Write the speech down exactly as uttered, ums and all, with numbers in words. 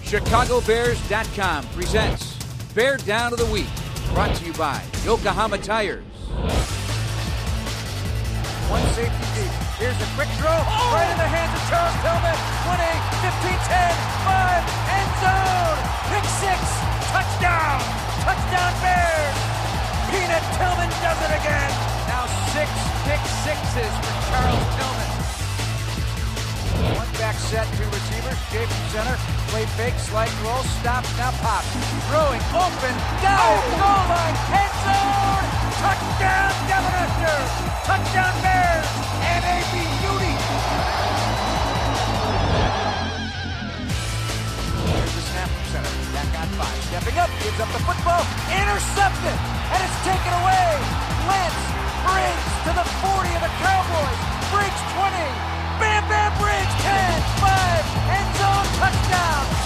Chicago Bears dot com presents Bear Down of the Week, brought to you by Yokohama Tires. One safety deep. Here's a quick throw, oh! right in the hands of Charles Tillman. twenty, fifteen, ten, five, end zone. Pick six, touchdown. Touchdown Bears. Peanut Tillman does it again. Now six pick sixes for Charles Tillman. One back set, two receivers. Jay from center. Play fake, slide roll, stop, now pop. Throwing, open, down, oh! goal line, end zone. Touchdown, Devin Hester. Touchdown Bears. And a beauty. Here's the snap from center. Back on five. Stepping up, gives up the football. Intercepted. And it's taken away. Lentz brings to the forty of the Cowboys. Briggs twenty. Bam Bam Briggs ten, five, end zone touchdown.